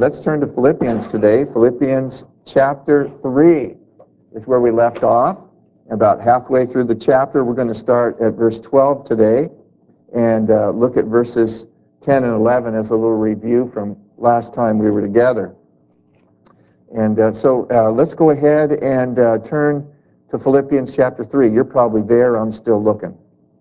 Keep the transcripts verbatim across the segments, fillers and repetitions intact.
let's turn to Philippians today. Philippians chapter three is where we left off. About halfway through the chapter, we're going to start at verse twelve today and uh, look at verses ten and eleven as a little review from last time we were together. And uh, so uh, let's go ahead and uh, turn to Philippians chapter three. You're probably there. I'm still looking.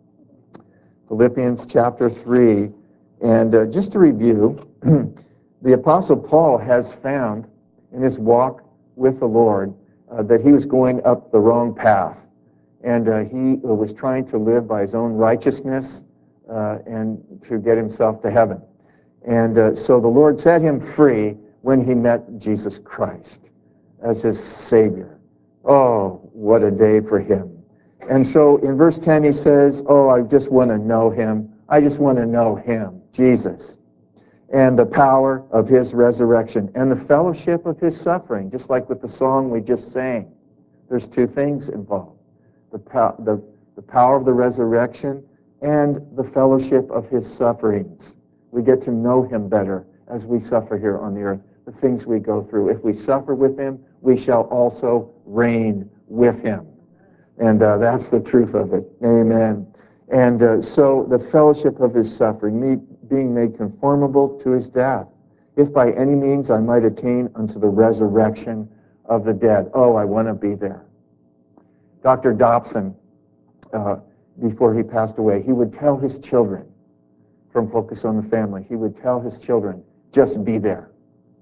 Philippians chapter three. And uh, just to review, the Apostle Paul has found in his walk with the Lord uh, that he was going up the wrong path. And uh, he was trying to live by his own righteousness uh, and to get himself to heaven. And uh, so the Lord set him free when he met Jesus Christ as his Savior. Oh, what a day for him. And so in verse ten he says, oh, I just want to know him. I just want to know him, Jesus, and the power of his resurrection and the fellowship of his suffering, just like with the song we just sang. There's two things involved, the, pow the, the power of the resurrection and the fellowship of his sufferings. We get to know him better as we suffer here on the earth, the things we go through. If we suffer with him, we shall also reign with him. And uh, that's the truth of it. Amen. And uh, so the fellowship of his suffering, me being made conformable to his death, if by any means I might attain unto the resurrection of the dead. Oh, I want to be there. Doctor Dobson, uh, before he passed away, he would tell his children, from Focus on the Family, he would tell his children, just be there.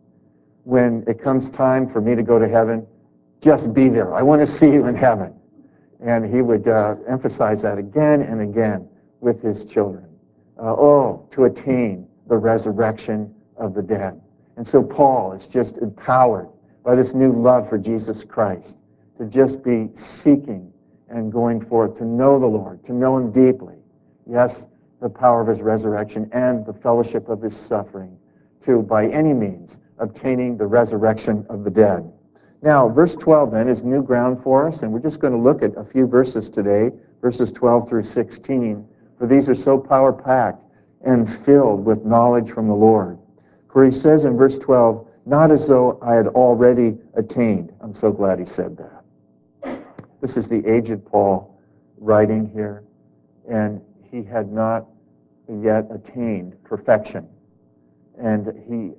When it comes time for me to go to heaven, just be there. I want to see you in heaven. And he would uh, emphasize that again and again with his children. Uh, oh, to attain the resurrection of the dead. And so Paul is just empowered by this new love for Jesus Christ to just be seeking and going forth to know the Lord, to know him deeply. Yes, the power of his resurrection and the fellowship of his suffering, to, by any means, obtaining the resurrection of the dead. Now, verse twelve then is new ground for us, and we're just going to look at a few verses today, verses twelve through sixteen, for these are so power-packed and filled with knowledge from the Lord. For he says in verse twelve, not as though I had already attained. I'm so glad he said that. This is the aged Paul writing here, and he had not yet attained perfection. And he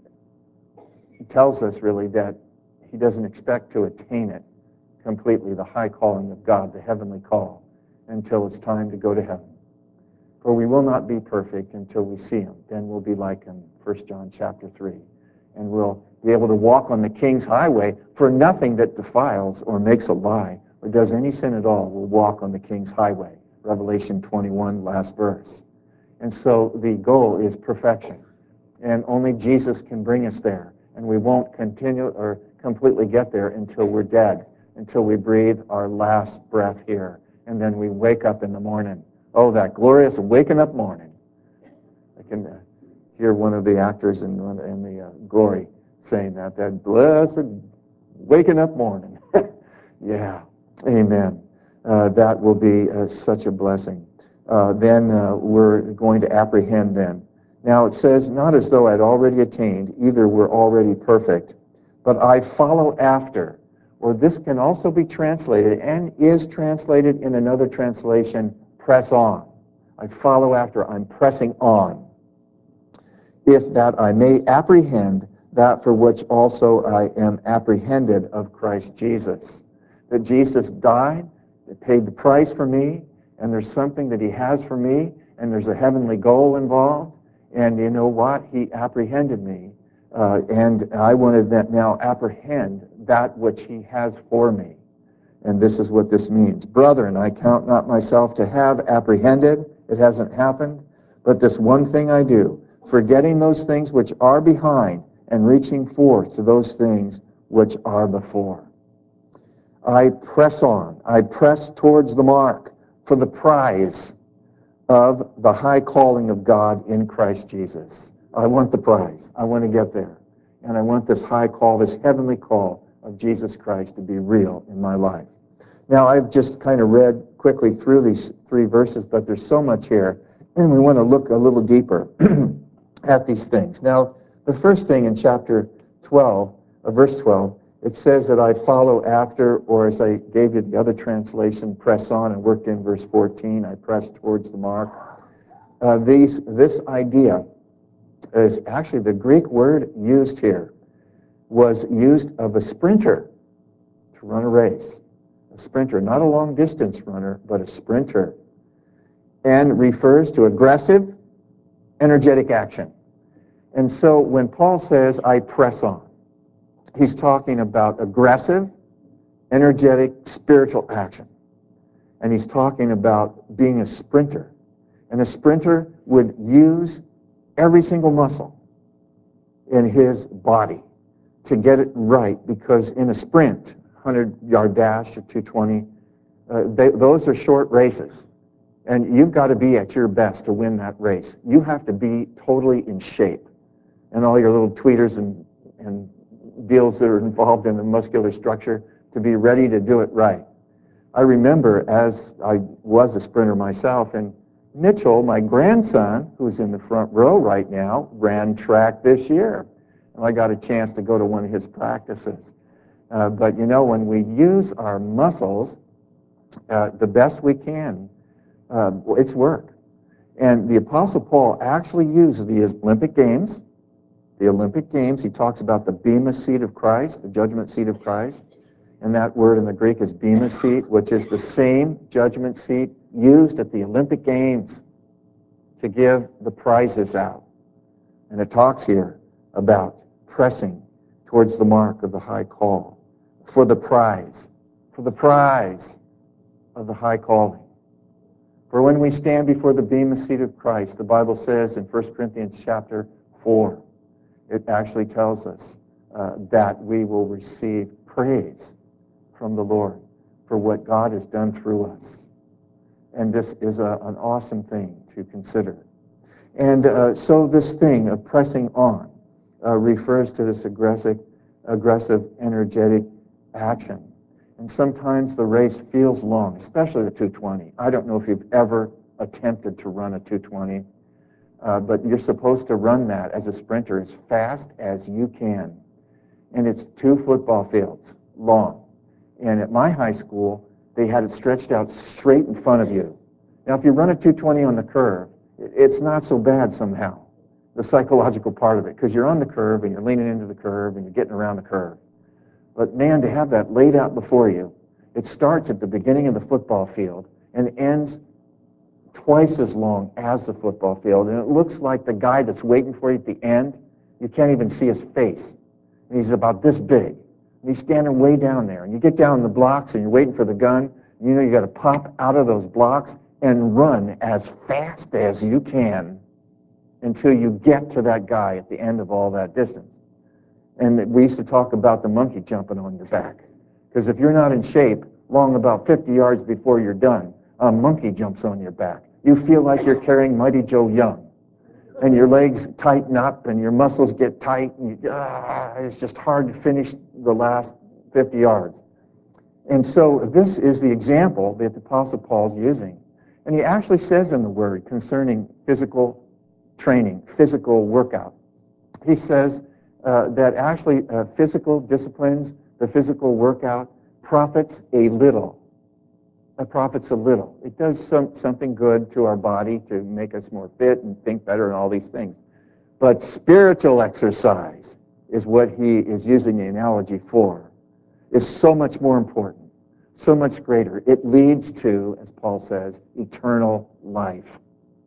tells us really that he doesn't expect to attain it completely, the high calling of God, the heavenly call, until it's time to go to heaven. For we will not be perfect until we see him. Then we'll be like him, First John chapter three. And we'll be able to walk on the King's highway, for nothing that defiles or makes a lie or does any sin at all will walk on the King's highway. Revelation twenty-one, last verse. And so the goal is perfection. And only Jesus can bring us there. And we won't continue or completely get there until we're dead, until we breathe our last breath here. And then we wake up in the morning. Oh, that glorious waking up morning. I can uh, hear one of the actors in, in the uh, Glory saying that, that blessed waking up morning. Yeah, amen. Uh, that will be uh, such a blessing. Uh, then uh, we're going to apprehend then. Now it says, not as though I'd already attained, either we're already perfect, but I follow after. Or this can also be translated, and is translated in another translation, press on. I follow after, I'm pressing on. If that I may apprehend that for which also I am apprehended of Christ Jesus. That Jesus died, that paid the price for me, and there's something that he has for me, and there's a heavenly goal involved. And you know what? He apprehended me, uh, and I want to now apprehend that which he has for me. And this is what this means. Brethren, I count not myself to have apprehended. It hasn't happened. But this one thing I do, forgetting those things which are behind and reaching forth to those things which are before. I press on. I press towards the mark for the prize of the high calling of God in Christ Jesus. I want the prize. I want to get there. And I want this high call, this heavenly call of Jesus Christ to be real in my life. Now, I've just kind of read quickly through these three verses, but there's so much here, and we want to look a little deeper at these things. Now, the first thing in chapter twelve, uh, verse twelve, it says that I follow after, or as I gave you the other translation, press on, and worked in verse fourteen, I press towards the mark. Uh, these, this idea is actually the Greek word used here was used of a sprinter to run a race. A sprinter, not a long distance runner, but a sprinter. And refers to aggressive, energetic action. And so when Paul says, I press on, he's talking about aggressive, energetic, spiritual action. And he's talking about being a sprinter. And a sprinter would use every single muscle in his body to get it right, because in a sprint, hundred-yard dash or two twenty, uh, they, those are short races. And you've got to be at your best to win that race. You have to be totally in shape. And all your little tweeters and, and deals that are involved in the muscular structure to be ready to do it right. I remember, as I was a sprinter myself, and Mitchell, my grandson, who's in the front row right now, ran track this year. And I got a chance to go to one of his practices. Uh, but you know, when we use our muscles uh, the best we can, uh, it's work. And the Apostle Paul actually uses the Olympic Games. The Olympic Games, he talks about the bema seat of Christ, the judgment seat of Christ. And that word in the Greek is bema seat, which is the same judgment seat used at the Olympic Games to give the prizes out. And it talks here about pressing towards the mark of the high call, for the prize, for the prize of the high calling. For when we stand before the bema seat of Christ, the Bible says in First Corinthians chapter four, it actually tells us uh, that we will receive praise from the Lord for what God has done through us. And this is a, an awesome thing to consider. And uh, so this thing of pressing on uh, refers to this aggressive, aggressive, energetic action. And sometimes the race feels long, especially the two twenty. I don't know if you've ever attempted to run a two twenty, uh, but you're supposed to run that as a sprinter as fast as you can. And it's two football fields long. And at my high school, they had it stretched out straight in front of you. Now, if you run a two twenty on the curve, it's not so bad somehow, the psychological part of it, because you're on the curve and you're leaning into the curve and you're getting around the curve. But man, to have that laid out before you, it starts at the beginning of the football field and ends twice as long as the football field. And it looks like the guy that's waiting for you at the end, you can't even see his face. And he's about this big. And he's standing way down there. And you get down in the blocks and you're waiting for the gun. And you know you got to pop out of those blocks and run as fast as you can until you get to that guy at the end of all that distance. And we used to talk about the monkey jumping on your back. Because if you're not in shape, long about fifty yards before you're done, a monkey jumps on your back. You feel like you're carrying Mighty Joe Young. And your legs tighten up and your muscles get tight. And you, ah, it's just hard to finish the last fifty yards. And so this is the example that the Apostle Paul's using. And he actually says in the Word concerning physical training, physical workout. He says uh, that actually uh, physical disciplines, the physical workout, profits a little. It profits a little. It does some, something good to our body to make us more fit and think better and all these things. But spiritual exercise is what he is using the analogy for, is so much more important, so much greater. It leads to, as Paul says, eternal life.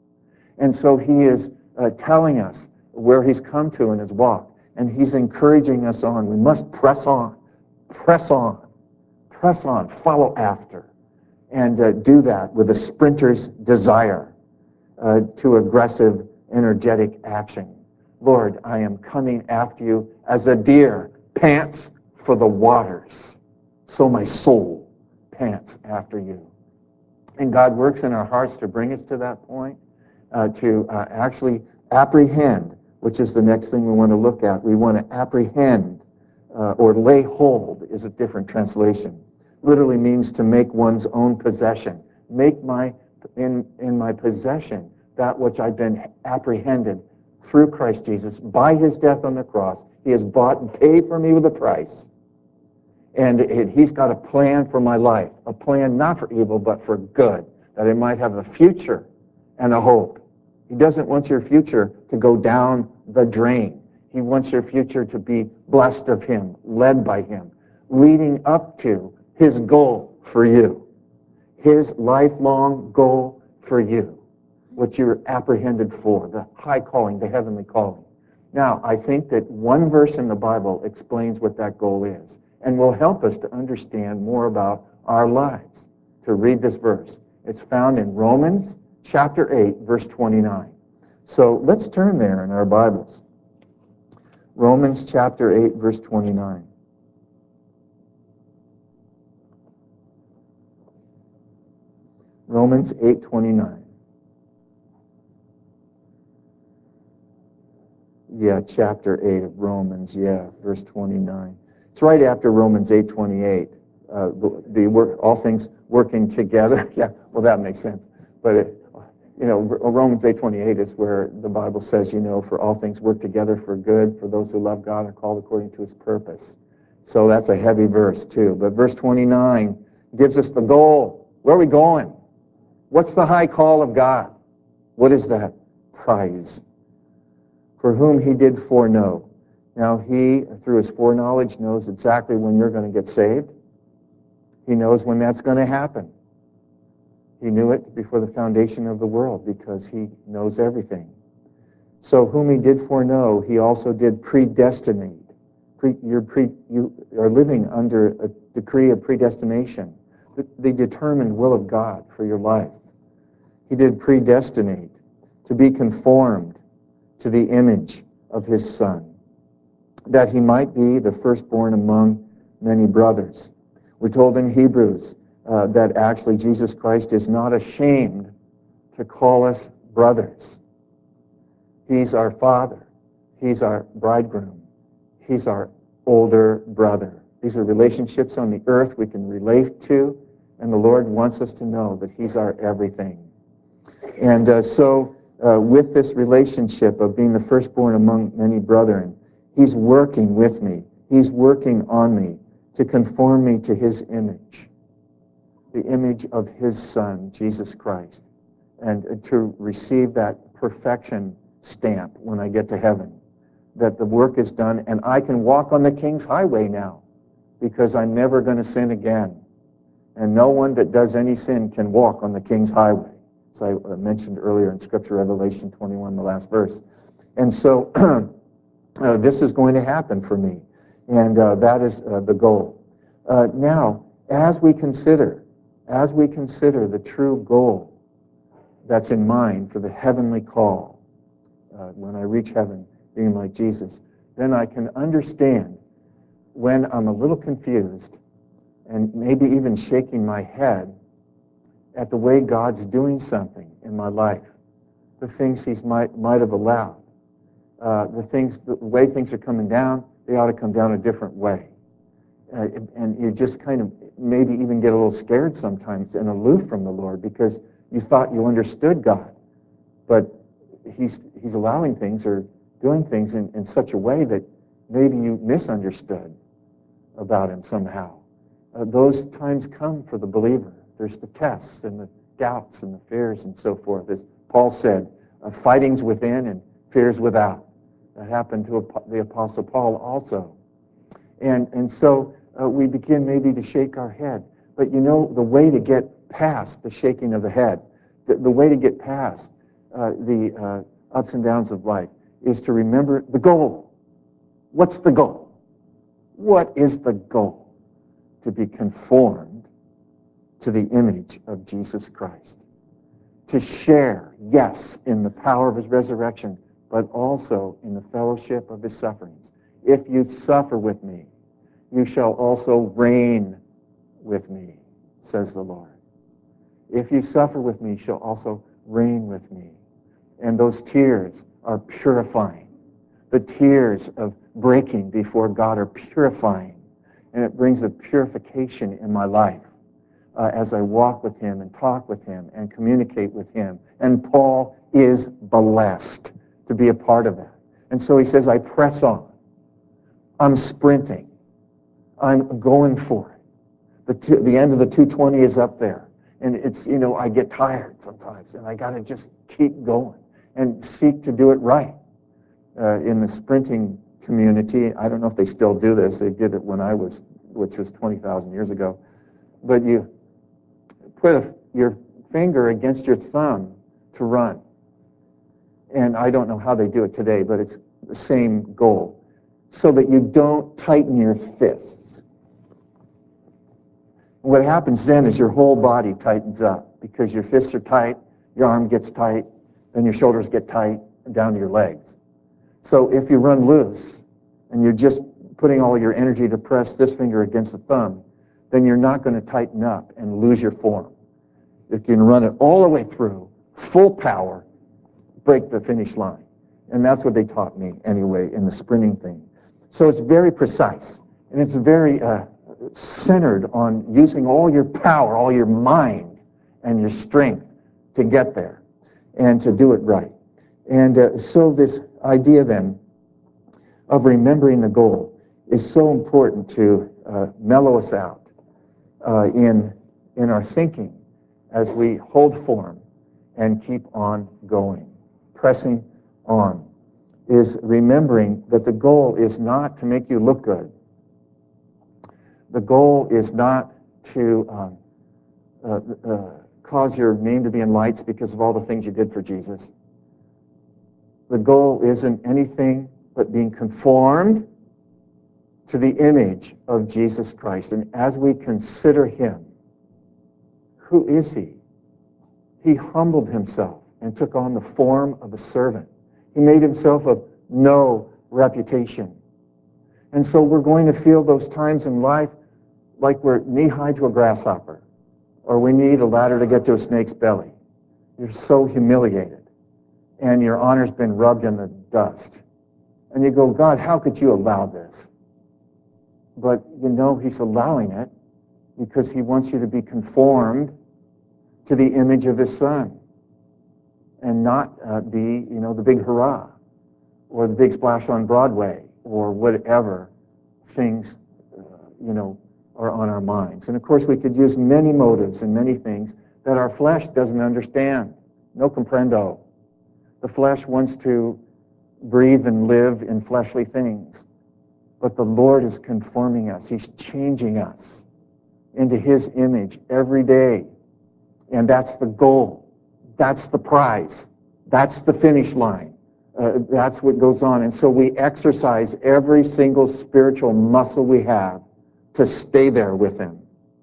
And so he is uh, telling us where he's come to in his walk, and he's encouraging us on. We must press on, press on, press on, follow after, and uh, do that with a sprinter's desire uh, to aggressive, energetic action. Lord, I am coming after you as a deer pants for the waters, so my soul pants after you. And God works in our hearts to bring us to that point, uh, to uh, actually apprehend, which is the next thing we want to look at. We want to apprehend, uh, or lay hold is a different translation. Literally means to make one's own possession. Make my in, in my possession that which I've been apprehended through Christ Jesus, by his death on the cross. He has bought and paid for me with a price. And it, he's got a plan for my life, a plan not for evil, but for good, that I might have a future and a hope. He doesn't want your future to go down the drain. He wants your future to be blessed of him, led by him, leading up to his goal for you, his lifelong goal for you, what you're apprehended for, the high calling, the heavenly calling. Now, I think that one verse in the Bible explains what that goal is and will help us to understand more about our lives. To read this verse, it's found in Romans chapter eight, verse twenty-nine. So let's turn there in our Bibles. Romans chapter eight, verse twenty-nine. Romans eight twenty-nine. Yeah, chapter eight of Romans, yeah, verse twenty-nine. It's right after Romans eight twenty-eight. Uh, the work, all things working together. Yeah, well, that makes sense. But, it, you know, Romans eight twenty-eight is where the Bible says, you know, for all things work together for good, for those who love God are called according to his purpose. So that's a heavy verse, too. But verse twenty-nine gives us the goal. Where are we going? What's the high call of God? What is that prize? For whom he did foreknow. Now, he, through his foreknowledge, knows exactly when you're going to get saved. He knows when that's going to happen. He knew it before the foundation of the world because he knows everything. So whom he did foreknow, he also did predestinate. Pre, you're pre, you are living under a decree of predestination, the, the determined will of God for your life. He did predestinate to be conformed to the image of his Son, that he might be the firstborn among many brothers. We're told in Hebrews uh, that actually Jesus Christ is not ashamed to call us brothers. He's our Father. He's our bridegroom. He's our older brother. These are relationships on the earth we can relate to, and the Lord wants us to know that he's our everything. And uh, so uh, with this relationship of being the firstborn among many brethren, he's working with me. He's working on me to conform me to his image, the image of his Son, Jesus Christ, and to receive that perfection stamp when I get to heaven, that the work is done and I can walk on the King's highway now because I'm never going to sin again. And no one that does any sin can walk on the King's highway, as I mentioned earlier in Scripture, Revelation twenty-one, the last verse. And so uh, this is going to happen for me, and uh, that is uh, the goal. Uh, now, as we consider, as we consider the true goal that's in mind for the heavenly call, uh, when I reach heaven, being like Jesus, then I can understand when I'm a little confused and maybe even shaking my head at the way God's doing something in my life, the things he might, might have allowed. Uh, the things, the way things are coming down, they ought to come down a different way. Uh, and you just kind of maybe even get a little scared sometimes and aloof from the Lord because you thought you understood God. But he's, he's allowing things or doing things in, in such a way that maybe you misunderstood about him somehow. Uh, those times come for the believer. There's the tests and the doubts and the fears and so forth. As Paul said, uh, fightings within and fears without. That happened to the Apostle Paul also. And, and so uh, we begin maybe to shake our head. But you know, the way to get past the shaking of the head, the, the way to get past uh, the uh, ups and downs of life is to remember the goal. What's the goal? What is the goal? To be conformed to the image of Jesus Christ. To share, yes, in the power of his resurrection, but also in the fellowship of his sufferings. If you suffer with me, you shall also reign with me, says the Lord. If you suffer with me, you shall also reign with me. And those tears are purifying. The tears of breaking before God are purifying. And it brings a purification in my life uh, as I walk with him and talk with him and communicate with him. And Paul is blessed to be a part of that. And so he says, I press on. I'm sprinting. I'm going for it. The, two, the end of the two twenty is up there. And it's, you know, I get tired sometimes, and I got to just keep going and seek to do it right. Uh, in the sprinting community, I don't know if they still do this. They did it when I was, which was twenty thousand years ago. But you put a, your finger against your thumb to run. And I don't know how they do it today, but it's the same goal. So that you don't tighten your fists. What happens then is your whole body tightens up because your fists are tight, your arm gets tight, then your shoulders get tight, and down to your legs. So if you run loose and you're just putting all your energy to press this finger against the thumb, then you're not going to tighten up and lose your form. You can run it all the way through, full power, break the finish line. And that's what they taught me anyway in the sprinting thing. So it's very precise, and it's very uh, centered on using all your power, all your mind, and your strength to get there and to do it right. And uh, so this idea then of remembering the goal is so important to uh, mellow us out uh, in, in our thinking as we hold form and keep on going. Pressing on is remembering that the goal is not to make you look good. The goal is not to um, uh, uh, cause your name to be in lights because of all the things you did for Jesus. The goal isn't anything but being conformed to the image of Jesus Christ. And as we consider him, who is he? He humbled himself and took on the form of a servant. He made himself of no reputation. And so we're going to feel those times in life like we're knee-high to a grasshopper, or we need a ladder to get to a snake's belly. You're so humiliated, and your honor's been rubbed in the dust. And you go, God, how could you allow this? But you know he's allowing it because he wants you to be conformed to the image of his son and not uh, be, you know, the big hurrah or the big splash on Broadway or whatever things, uh, you know, are on our minds. And of course, we could use many motives and many things that our flesh doesn't understand. No comprendo. The flesh wants to breathe and live in fleshly things. But the Lord is conforming us. He's changing us into his image every day. And that's the goal. That's the prize. That's the finish line. Uh, that's what goes on. And so we exercise every single spiritual muscle we have to stay there with him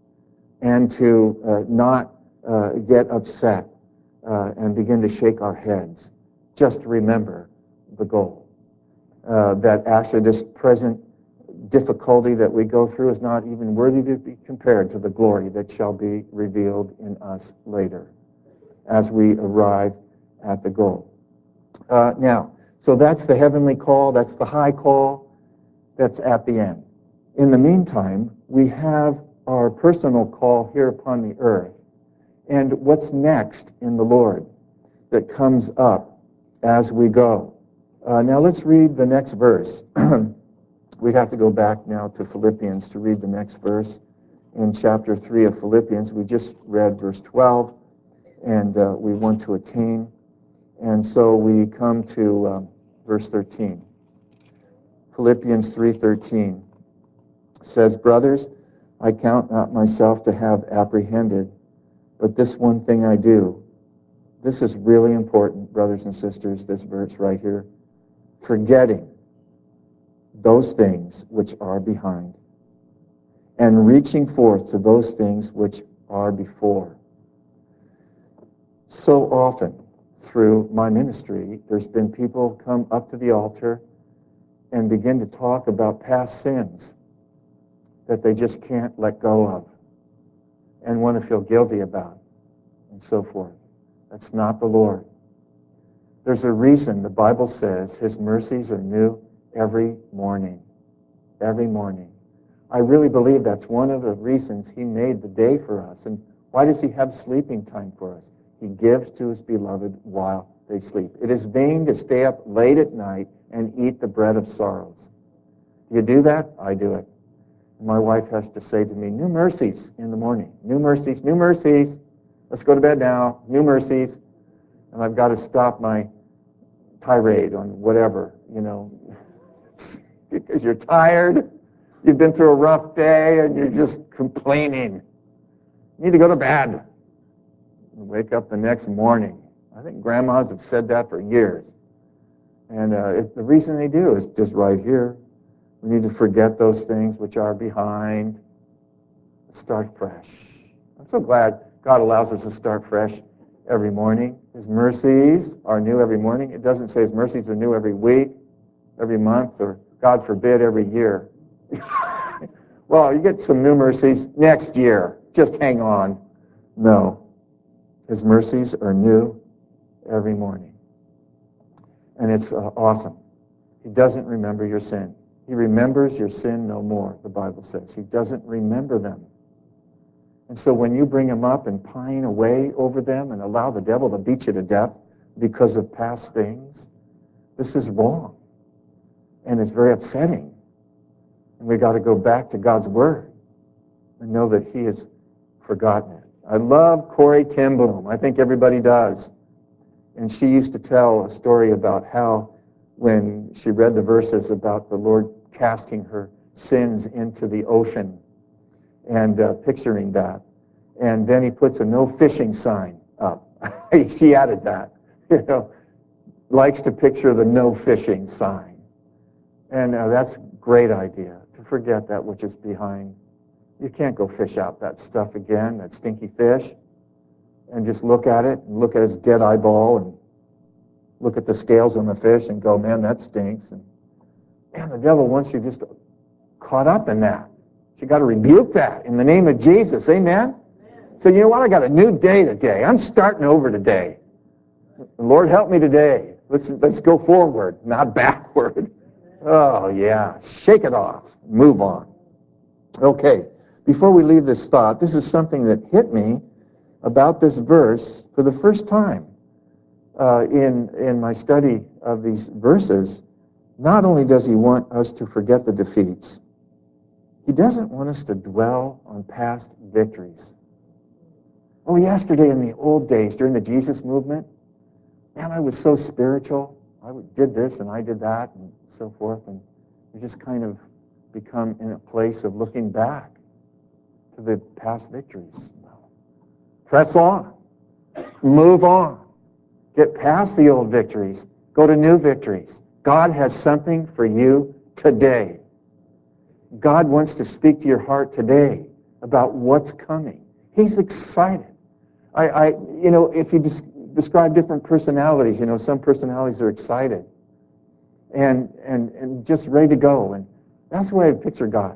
and to uh, not uh, get upset uh, and begin to shake our heads. Just remember the goal. Uh, that actually this present difficulty that we go through is not even worthy to be compared to the glory that shall be revealed in us later as we arrive at the goal. Uh, now, so that's the heavenly call, that's the high call, that's at the end. In the meantime, we have our personal call here upon the earth, and what's next in the Lord that comes up as we go. Uh, now let's read the next verse. We'd have to go back now to Philippians to read the next verse. In chapter three of Philippians, we just read verse twelve, and uh, we want to attain. And so we come to um, verse thirteen. Philippians three thirteen says, Brothers, I count not myself to have apprehended, but this one thing I do. This is really important, brothers and sisters, this verse right here. Forgetting those things which are behind, and reaching forth to those things which are before. So often through my ministry, there's been people come up to the altar and begin to talk about past sins that they just can't let go of and want to feel guilty about and so forth. That's not the Lord. There's a reason the Bible says his mercies are new every morning. Every morning. I really believe that's one of the reasons he made the day for us. And why does he have sleeping time for us? He gives to his beloved while they sleep. It is vain to stay up late at night and eat the bread of sorrows. Do you do that? I do it. My wife has to say to me, new mercies in the morning. New mercies, new mercies. Let's go to bed now. New mercies. And I've got to stop my tirade on whatever, you know, because you're tired. You've been through a rough day and you're just complaining. You need to go to bed. And wake up the next morning. I think grandmas have said that for years. And uh, it, the reason they do is just right here. We need to forget those things which are behind. Start fresh. I'm so glad God allows us to start fresh every morning. His mercies are new every morning. It doesn't say His mercies are new every week, every month, or God forbid, every year. Well, you get some new mercies next year. Just hang on. No. His mercies are new every morning. And it's uh, awesome. He doesn't remember your sin. He remembers your sin no more, the Bible says. He doesn't remember them. And so when you bring them up and pine away over them and allow the devil to beat you to death because of past things, this is wrong. And it's very upsetting. And we got to go back to God's Word and know that He has forgotten it. I love Corrie ten Boom. I think everybody does. And she used to tell a story about how when she read the verses about the Lord casting her sins into the ocean and uh, picturing that. And then He puts a no fishing sign up. She added that, you know, likes to picture the no fishing sign. And uh, that's a great idea, to forget that which is behind. You can't go fish out that stuff again, that stinky fish, and just look at it, and look at its dead eyeball, and look at the scales on the fish and go, man, that stinks. And man, the devil wants you just caught up in that. So you got to rebuke that in the name of Jesus. Amen? So you know what? I got a new day today. I'm starting over today. Lord, help me today. Let's let's go forward, not backward. Oh, yeah. Shake it off. Move on. Okay. Before we leave this thought, this is something that hit me about this verse for the first time uh, in, in my study of these verses. Not only does He want us to forget the defeats, He doesn't want us to dwell on past victories. Oh, yesterday in the old days, during the Jesus movement, man, I was so spiritual. I did this and I did that and so forth. And we just kind of become in a place of looking back to the past victories. Press on. Move on. Get past the old victories. Go to new victories. God has something for you today. God wants to speak to your heart today about what's coming. He's excited. I, I you know, if you des- describe different personalities, you know, some personalities are excited and and and just ready to go, and that's the way I picture God.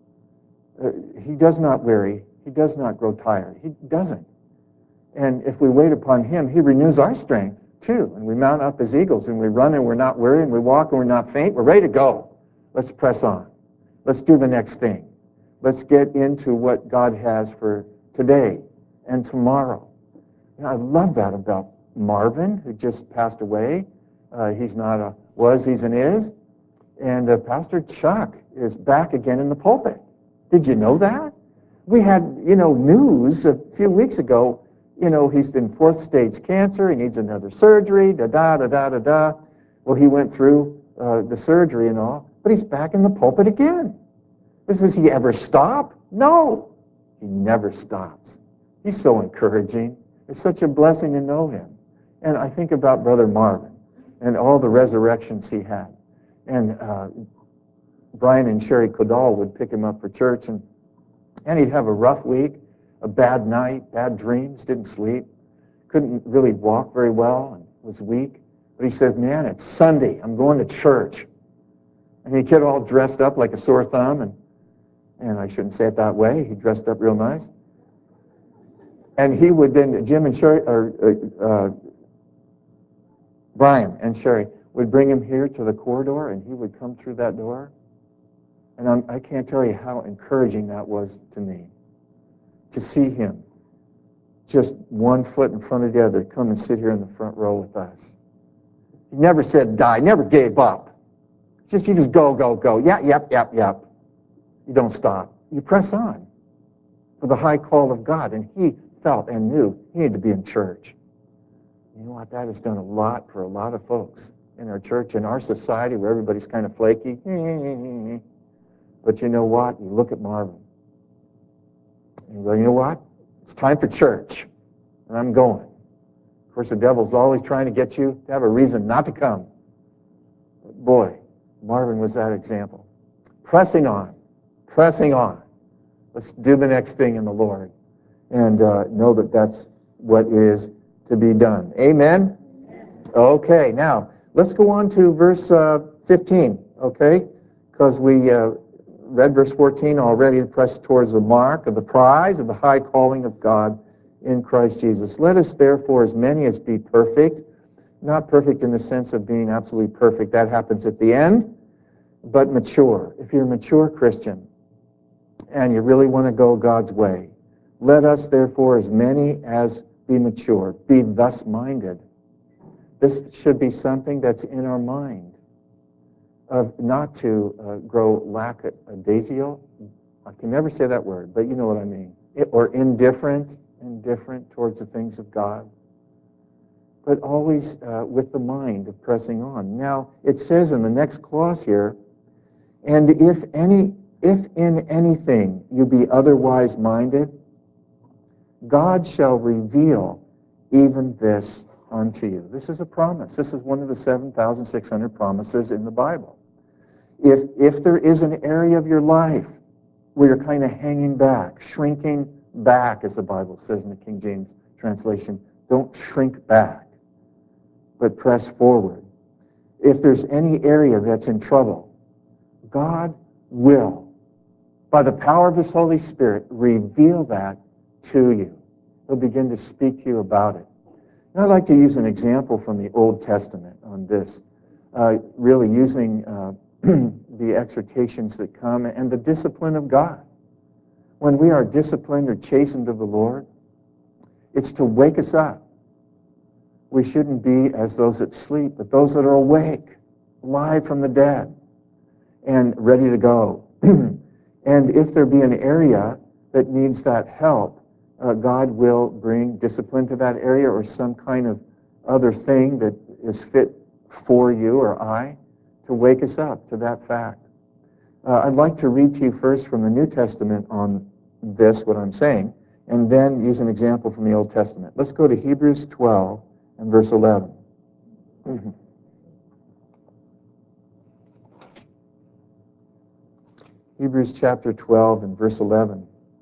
Uh, he does not weary. He does not grow tired. He doesn't. And if we wait upon Him, He renews our strength too, and we mount up as eagles, and we run and we're not weary, and we walk and we're not faint. We're ready to go. Let's press on. Let's do the next thing. Let's get into what God has for today and tomorrow. You know, I love that about Marvin, who just passed away. Uh, he's not a was, he's an is. And uh, Pastor Chuck is back again in the pulpit. Did you know that? We had, you know, news a few weeks ago. You know, he's in fourth stage cancer. He needs another surgery, da-da, da-da, da-da. Well, he went through uh, the surgery and all, but he's back in the pulpit again. Does he ever stop? No. He never stops. He's so encouraging. It's such a blessing to know him. And I think about Brother Marvin and all the resurrections he had. And uh, Brian and Sherry Kodal would pick him up for church, and, and he'd have a rough week, a bad night, bad dreams, didn't sleep, couldn't really walk very well, and was weak. But he said, man, it's Sunday. I'm going to church. And he'd get all dressed up like a sore thumb, and, and I shouldn't say it that way. He dressed up real nice. And he would then, Jim and Sherry, or uh, uh, Brian and Sherry would bring him here to the corridor, and he would come through that door. And I'm, I can't tell you how encouraging that was to me, to see him just one foot in front of the other come and sit here in the front row with us. He never said die, never gave up. It's just you just go, go, go. Yeah, yep, yep, yep. You don't stop. You press on for the high call of God. And he felt and knew he needed to be in church. You know what? That has done a lot for a lot of folks in our church, in our society, where everybody's kind of flaky. But you know what? You look at Marvin, and you go, you know what? It's time for church, and I'm going. Of course, the devil's always trying to get you to have a reason not to come. But boy, Marvin was that example. Pressing on, pressing on. Let's do the next thing in the Lord, and uh, know that that's what is to be done. Amen? Okay, now, let's go on to verse uh, fifteen, okay? Because we uh, read verse fourteen already, press towards the mark of the prize of the high calling of God in Christ Jesus. Let us therefore, as many as be perfect, not perfect in the sense of being absolutely perfect, that happens at the end, but mature. If you're a mature Christian and you really want to go God's way, let us therefore, as many as be mature, be thus minded. This should be something that's in our mind, of not to uh, grow lackadaisical. I can never say that word, but you know what I mean. It, or indifferent, indifferent towards the things of God, but always uh, with the mind of pressing on. Now, it says in the next clause here, and if any, if in anything you be otherwise minded, God shall reveal even this unto you. This is a promise. This is one of the seven thousand six hundred promises in the Bible. If, if there is an area of your life where you're kind of hanging back, shrinking back, as the Bible says in the King James translation, don't shrink back, but press forward. If there's any area that's in trouble, God will, by the power of His Holy Spirit, reveal that to you. He'll begin to speak to you about it. And I'd like to use an example from the Old Testament on this, uh, really using uh, the exhortations that come and the discipline of God. When we are disciplined or chastened of the Lord, it's to wake us up. We shouldn't be as those that sleep, but those that are awake, alive from the dead, and ready to go. And if there be an area that needs that help, uh, God will bring discipline to that area or some kind of other thing that is fit for you or I to wake us up to that fact. Uh, I'd like to read to you first from the New Testament on this, what I'm saying, and then use an example from the Old Testament. Let's go to Hebrews twelve and verse eleven. Hebrews chapter twelve and verse eleven.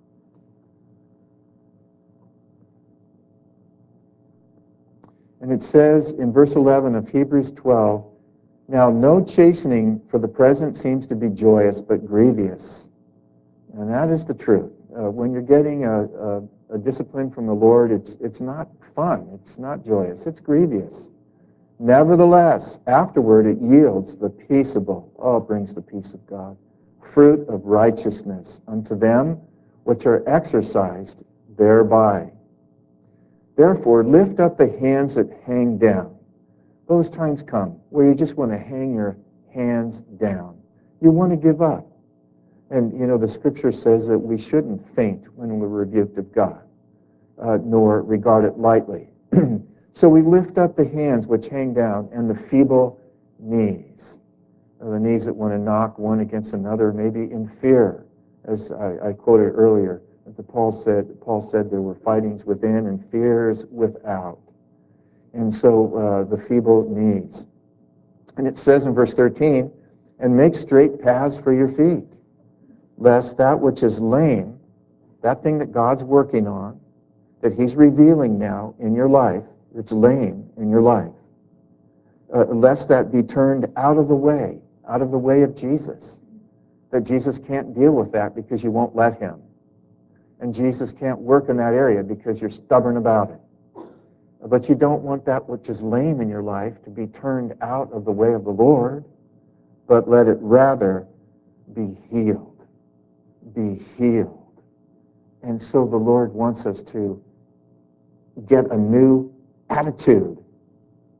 And it says in verse eleven of Hebrews twelve, now no chastening for the present seems to be joyous, but grievous. And that is the truth. Uh, when you're getting a, a, a discipline from the Lord, it's, it's not fun. It's not joyous. It's grievous. Nevertheless, afterward it yields the peaceable. Oh, it brings the peace of God. Fruit of righteousness unto them which are exercised thereby. Therefore, lift up the hands that hang down. Those times come where you just want to hang your hands down. You want to give up. And, you know, the Scripture says that we shouldn't faint when we're rebuked of God, uh, nor regard it lightly. So we lift up the hands which hang down and the feeble knees, uh, the knees that want to knock one against another, maybe in fear, as I, I quoted earlier. That Paul said, Paul said there were fightings within and fears without. And so uh, the feeble knees. And it says in verse thirteen, and make straight paths for your feet, lest that which is lame, that thing that God's working on, that He's revealing now in your life, that's lame in your life, uh, lest that be turned out of the way, out of the way of Jesus, that Jesus can't deal with that because you won't let Him. And Jesus can't work in that area because you're stubborn about it. But you don't want that which is lame in your life to be turned out of the way of the Lord, but let it rather be healed. Be healed. And so the Lord wants us to get a new attitude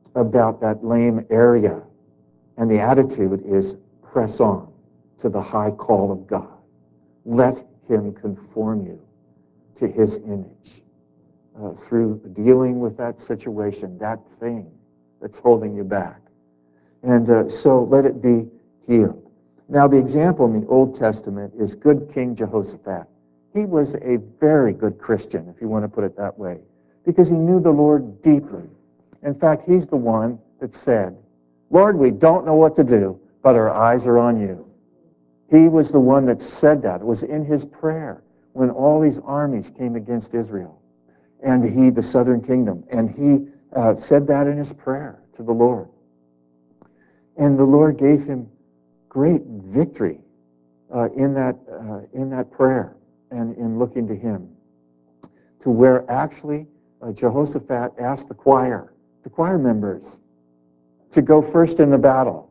about that lame area. And the attitude is press on to the high call of God. Let him conform you to his image uh, through dealing with that situation, that thing that's holding you back. And uh, so let it be healed. Now, the example in the Old Testament is good King Jehoshaphat. He was a very good Christian, if you want to put it that way, because he knew the Lord deeply. In fact, he's the one that said, Lord, we don't know what to do, but our eyes are on you. He was the one that said that. It was in his prayer when all these armies came against Israel, and he, the southern kingdom, and he uh, said that in his prayer to the Lord. And the Lord gave him great victory uh, in that uh, in that prayer and in looking to him, to where actually uh, Jehoshaphat asked the choir, the choir members, to go first in the battle.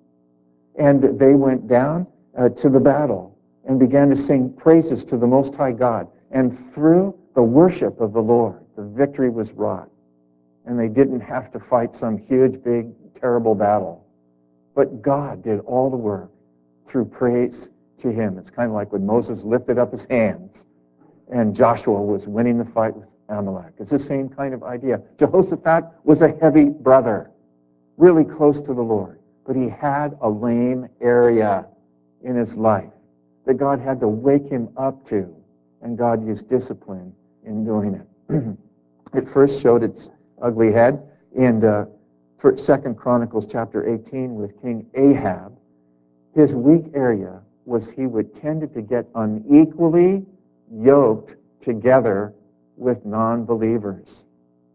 And they went down uh, to the battle and began to sing praises to the Most High God. And through the worship of the Lord, the victory was wrought. And they didn't have to fight some huge, big, terrible battle. But God did all the work through praise to him. It's kind of like when Moses lifted up his hands and Joshua was winning the fight with Amalek. It's the same kind of idea. Jehoshaphat was a heavy brother, really close to the Lord, but he had a lame area in his life that God had to wake him up to, and God used discipline in doing it. It first showed its ugly head in uh, Second Chronicles chapter eighteen with King Ahab. His weak area was he would tended to get unequally yoked together with non-believers.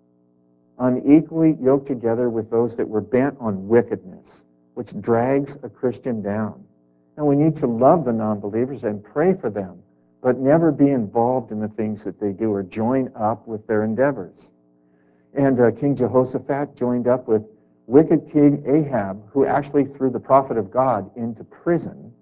Unequally yoked together with those that were bent on wickedness, which drags a Christian down. And we need to love the non-believers and pray for them, but never be involved in the things that they do or join up with their endeavors. And uh, King Jehoshaphat joined up with wicked King Ahab, who actually threw the prophet of God into prison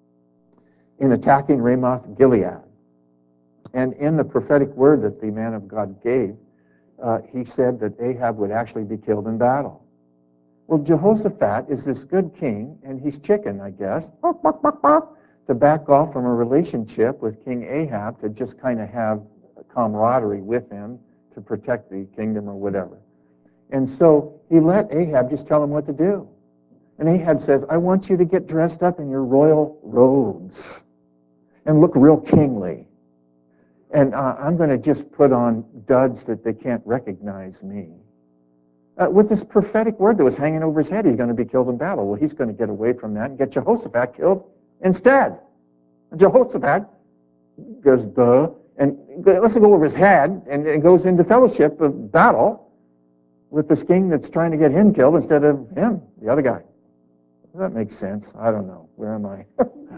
in attacking Ramoth Gilead. And in the prophetic word that the man of God gave, uh, he said that Ahab would actually be killed in battle. Well, Jehoshaphat is this good king, and he's chicken, I guess, to back off from a relationship with King Ahab, to just kind of have camaraderie with him to protect the kingdom or whatever. And so he let Ahab just tell him what to do. And Ahab says, I want you to get dressed up in your royal robes and look real kingly. And uh, I'm going to just put on duds that they can't recognize me. Uh, with this prophetic word that was hanging over his head, he's going to be killed in battle. Well, he's going to get away from that and get Jehoshaphat killed instead. And Jehoshaphat goes, duh, and lets it go over his head and, and goes into fellowship of battle with this king that's trying to get him killed instead of him, the other guy. Does that make sense? I don't know. Where am I?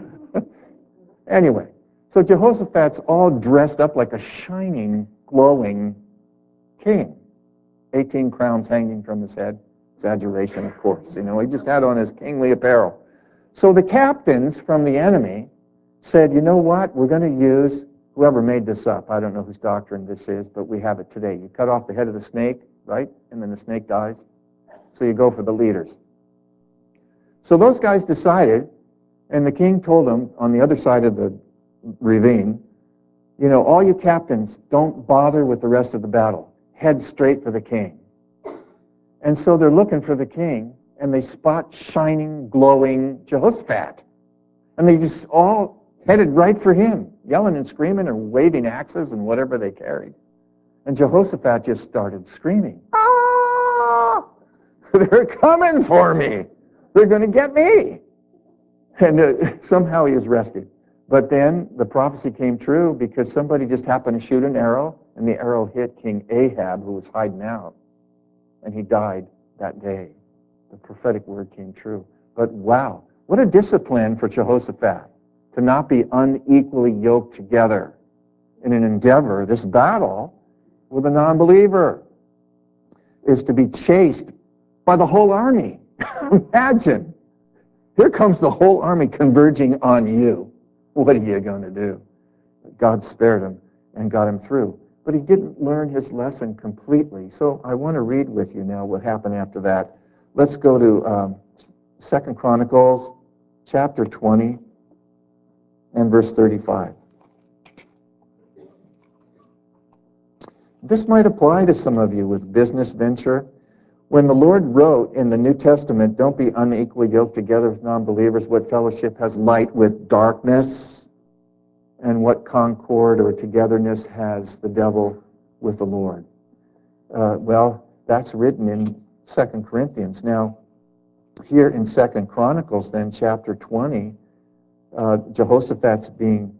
Anyway, so Jehoshaphat's all dressed up like a shining, glowing king. eighteen crowns hanging from his head. Exaggeration, of course. You know, he just had on his kingly apparel. So the captains from the enemy said, you know what? We're going to use, whoever made this up, I don't know whose doctrine this is, but we have it today. You cut off the head of the snake, right? And then the snake dies. So you go for the leaders. So those guys decided, and the king told them on the other side of the ravine, you know, all you captains, don't bother with the rest of the battle. Head straight for the king. And so they're looking for the king, and they spot shining, glowing Jehoshaphat. And they just all headed right for him, yelling and screaming and waving axes and whatever they carried. And Jehoshaphat just started screaming, ah! They're coming for me. They're going to get me. And uh, somehow he was rescued. But then the prophecy came true because somebody just happened to shoot an arrow, and the arrow hit King Ahab, who was hiding out. And he died that day. The prophetic word came true. But wow, what a discipline for Jehoshaphat to not be unequally yoked together in an endeavor. This battle with a non-believer is to be chased by the whole army. Imagine. Here comes the whole army converging on you. What are you going to do? God spared him and got him through. but he didn't learn his lesson completely. So I want to read with you now what happened after that. Let's go to um, Second Chronicles chapter twenty and verse thirty-five. This might apply to some of you with business venture. When the Lord wrote in the New Testament, don't be unequally yoked together with non-believers, what fellowship has light with darkness, and what concord or togetherness has the devil with the Lord? Uh, well, that's written in Second Corinthians. Now, here in Second Chronicles, then, chapter twenty, uh, Jehoshaphat's being,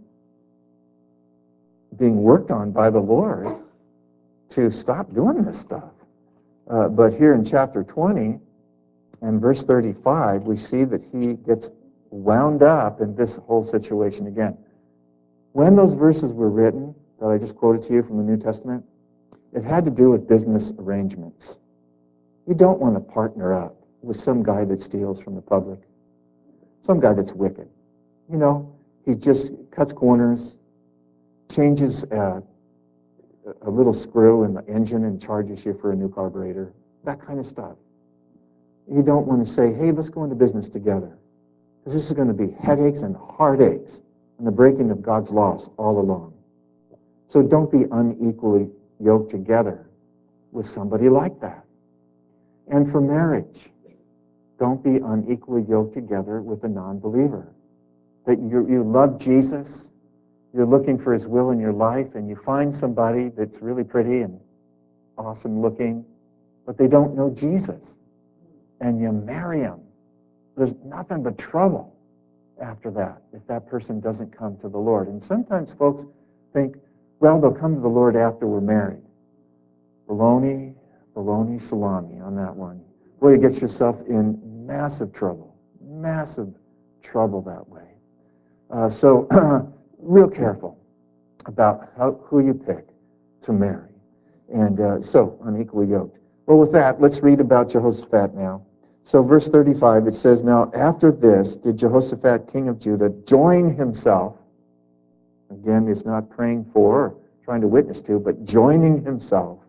being worked on by the Lord to stop doing this stuff. Uh, but here in chapter twenty and verse thirty-five, we see that he gets wound up in this whole situation again. When those verses were written, that I just quoted to you from the New Testament, it had to do with business arrangements. You don't want to partner up with some guy that steals from the public, some guy that's wicked. You know, he just cuts corners, changes uh, a little screw in the engine and charges you for a new carburetor, that kind of stuff. You don't want to say, hey, let's go into business together, because this is going to be headaches and heartaches and the breaking of God's laws all along. So don't be unequally yoked together with somebody like that. And for marriage, don't be unequally yoked together with a non-believer. That you, you love Jesus, you're looking for his will in your life, and you find somebody that's really pretty and awesome looking, but they don't know Jesus, and you marry them. There's nothing but trouble after that if that person doesn't come to the Lord. And sometimes folks think, well, they'll come to the Lord after we're married. Baloney, baloney, salami on that one. Well, you get yourself in massive trouble, massive trouble that way. Uh, so real careful about how, who you pick to marry. And uh, so, unequally yoked. Well, with that, let's read about Jehoshaphat now. So verse thirty-five, it says, now after this did Jehoshaphat, king of Judah, join himself. Again, he's not praying for or trying to witness to, but joining himself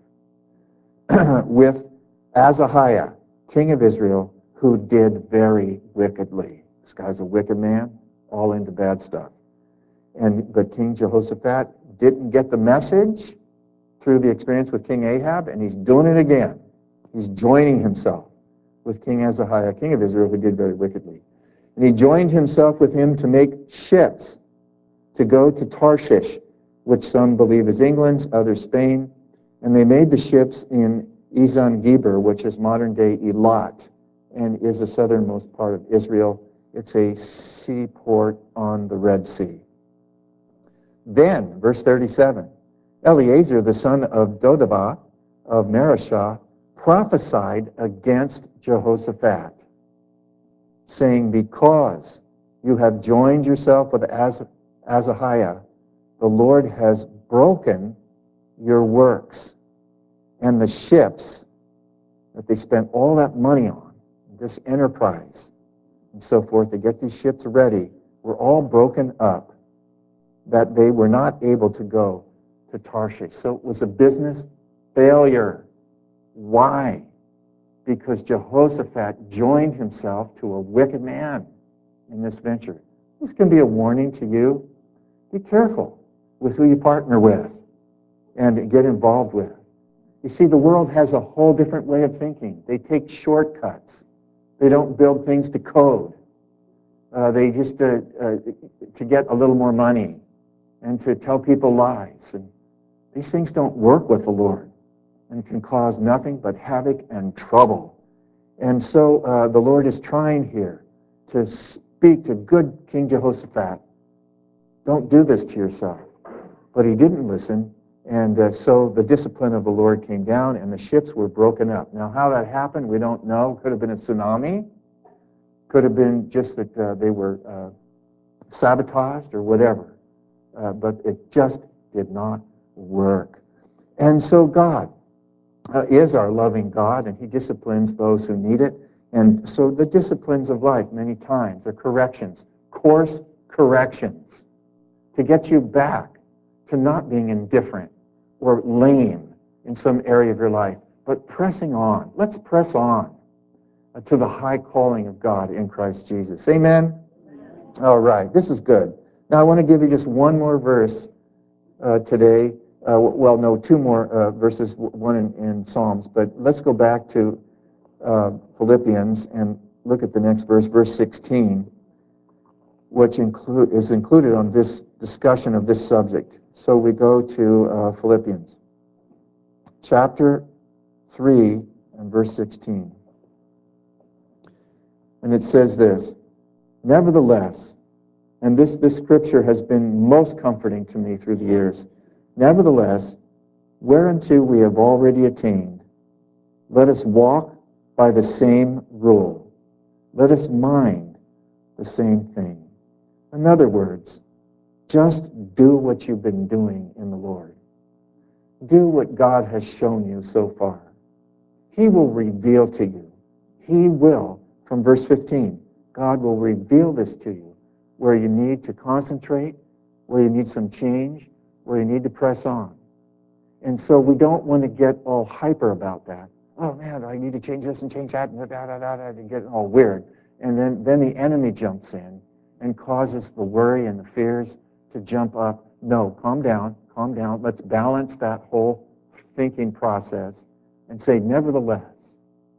with Azahiah, king of Israel, who did very wickedly. This guy's a wicked man, all into bad stuff. And but King Jehoshaphat didn't get the message through the experience with King Ahab, and he's doing it again. He's joining himself with King Azahiah, king of Israel, who did very wickedly. And he joined himself with him to make ships to go to Tarshish, which some believe is England, others Spain. And they made the ships in Ezon-Geber, which is modern-day Eilat, and is the southernmost part of Israel. It's a seaport on the Red Sea. Then, verse thirty-seven, Eleazar, the son of Dodabah of Marashah, prophesied against Jehoshaphat, saying, because you have joined yourself with Az- Azahiah, the Lord has broken your works, and the ships that they spent all that money on, this enterprise and so forth, to get these ships ready, were all broken up, that they were not able to go to Tarshish. So it was a business failure. Why? Because Jehoshaphat joined himself to a wicked man in this venture. This can be a warning to you. Be careful with who you partner with and get involved with. You see, the world has a whole different way of thinking. They take shortcuts. They don't build things to code. Uh, they just, uh, uh, to get a little more money and to tell people lies. And these things don't work with the Lord and can cause nothing but havoc and trouble. And so uh, the Lord is trying here to speak to good King Jehoshaphat. Don't do this to yourself. But he didn't listen, and uh, so the discipline of the Lord came down, and the ships were broken up. Now, how that happened, we don't know. Could have been a tsunami. Could have been just that uh, they were uh, sabotaged or whatever. Uh, but it just did not work. And so God uh, is our loving God, and he disciplines those who need it. And so the disciplines of life many times are corrections, course corrections, to get you back to not being indifferent or lame in some area of your life, but pressing on. Let's press on to the high calling of God in Christ Jesus. Amen? All right, this is good. Now I want to give you just one more verse uh, today. Uh, well, no, two more uh, verses, one in, in Psalms, but let's go back to uh, Philippians and look at the next verse, verse sixteen, which include, is included on this discussion of this subject. So we go to uh, Philippians chapter three and verse sixteen. And it says this, nevertheless, and this, this scripture has been most comforting to me through the years, nevertheless, whereunto we have already attained, let us walk by the same rule. Let us mind the same thing. In other words, just do what you've been doing in the Lord. Do what God has shown you so far. He will reveal to you. He will, from verse fifteen, God will reveal this to you, where you need to concentrate, where you need some change, where you need to press on. And so we don't want to get all hyper about that. Oh man, I need to change this and change that, and da, da, da, da, and get all weird. And then, then the enemy jumps in and causes the worry and the fears to jump up. No, calm down, calm down. Let's balance that whole thinking process and say, nevertheless,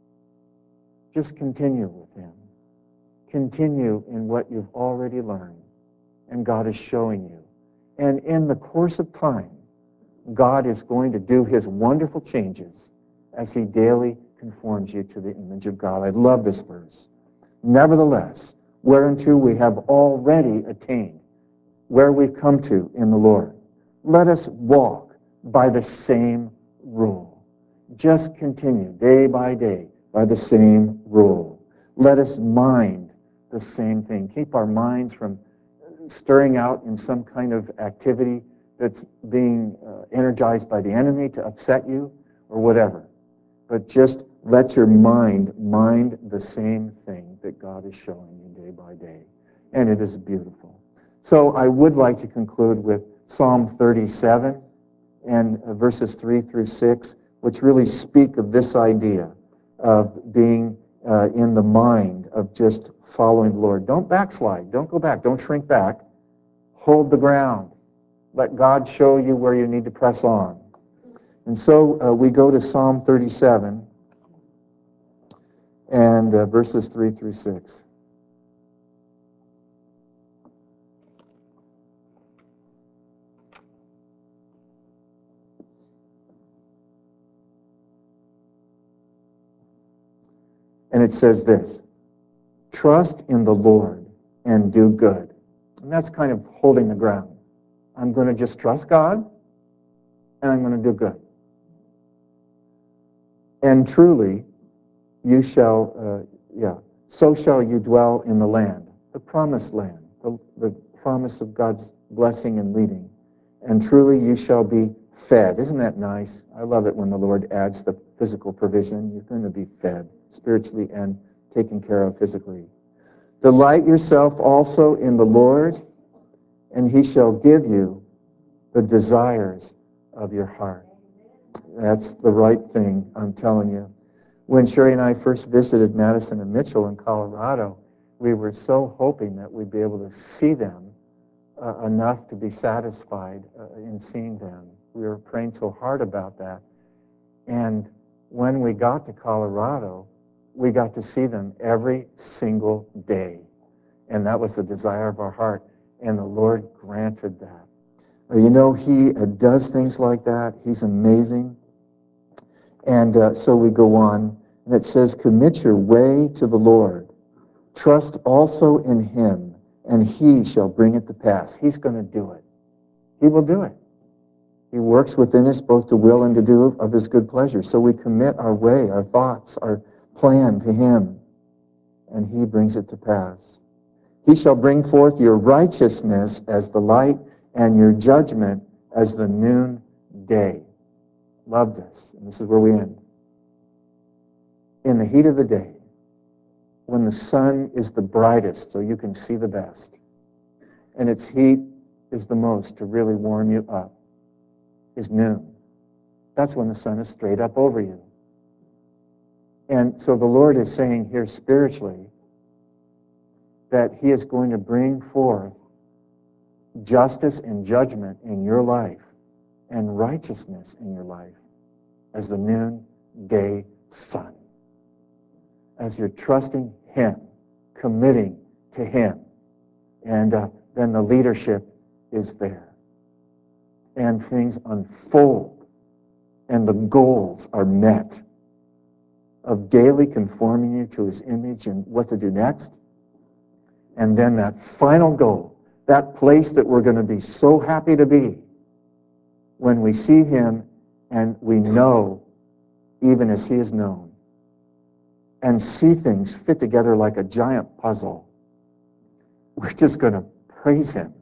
just continue with him. Continue in what you've already learned and God is showing you. And in the course of time, God is going to do his wonderful changes as he daily conforms you to the image of God. I love this verse. Nevertheless, whereunto we have already attained, where we've come to in the Lord, let us walk by the same rule. Just continue day by day by the same rule. Let us mind the same thing. Keep our minds from stirring out in some kind of activity that's being uh, energized by the enemy to upset you or whatever. But just let your mind mind the same thing that God is showing you day by day. And it is beautiful. So I would like to conclude with Psalm thirty-seven and uh, verses three through six, which really speak of this idea of being uh, in the mind of just following the Lord. Don't backslide. Don't go back. Don't shrink back. Hold the ground. Let God show you where you need to press on. And so uh, we go to Psalm thirty-seven and uh, verses three through six. And it says this, trust in the Lord and do good. And that's kind of holding the ground. I'm going to just trust God and I'm going to do good. And truly, you shall, uh, yeah, so shall you dwell in the land, the promised land, the, the promise of God's blessing and leading. And truly you shall be fed. Isn't that nice? I love it when the Lord adds the physical provision. You're going to be fed spiritually and taken care of physically. Delight yourself also in the Lord, and he shall give you the desires of your heart. That's the right thing, I'm telling you. When Sherry and I first visited Madison and Mitchell in Colorado, we were so hoping that we'd be able to see them uh, enough to be satisfied uh, in seeing them. We were praying so hard about that. And when we got to Colorado, we got to see them every single day. And that was the desire of our heart. And the Lord granted that. You know, he uh, does things like that. He's amazing. And uh, so we go on, and it says, commit your way to the Lord. Trust also in him, and he shall bring it to pass. He's going to do it. He will do it. He works within us both to will and to do of his good pleasure. So we commit our way, our thoughts, our plan to him, and he brings it to pass. He shall bring forth your righteousness as the light and your judgment as the noonday. Love this. And this is where we end. In the heat of the day, when the sun is the brightest so you can see the best, and its heat is the most to really warm you up, is noon. That's when the sun is straight up over you. And so the Lord is saying here spiritually that he is going to bring forth justice and judgment in your life and righteousness in your life as the noonday sun. As you're trusting him, committing to him, and uh, then the leadership is there. And things unfold, and the goals are met of daily conforming you to his image and what to do next. And then that final goal, that place that we're going to be so happy to be when we see him and we know even as he is known, and see things fit together like a giant puzzle. We're just going to praise him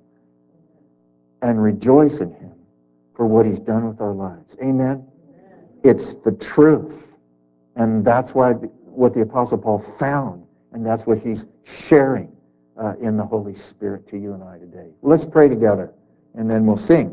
and rejoice in him for what he's done with our lives. Amen? It's the truth. And that's why the, what the Apostle Paul found, and that's what he's sharing uh, in the Holy Spirit to you and I today. Let's pray together, and then we'll sing.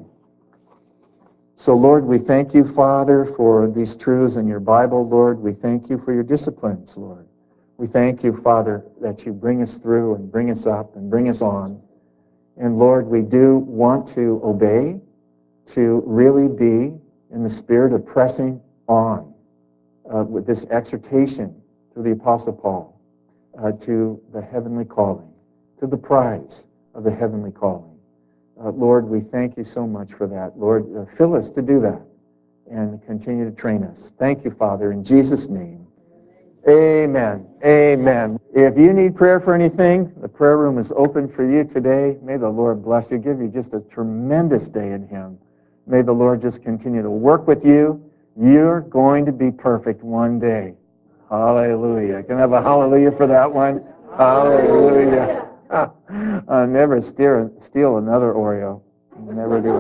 So, Lord, we thank you, Father, for these truths in your Bible, Lord. We thank you for your disciplines, Lord. We thank you, Father, that you bring us through and bring us up and bring us on. And, Lord, we do want to obey, to really be in the spirit of pressing on uh, with this exhortation through the Apostle Paul uh, to the heavenly calling, to the prize of the heavenly calling. Uh, Lord, we thank you so much for that. Lord, uh, fill us to do that and continue to train us. Thank you, Father, in Jesus' name. Amen. Amen. If you need prayer for anything, the prayer room is open for you today. May the Lord bless you, give you just a tremendous day in him. May the Lord just continue to work with you. You're going to be perfect one day. Hallelujah. Can I have a hallelujah for that one? Hallelujah. I'll never steer, steal another Oreo. Never do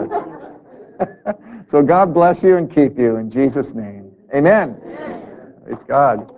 it. So God bless you and keep you in Jesus' name. Amen. Praise God.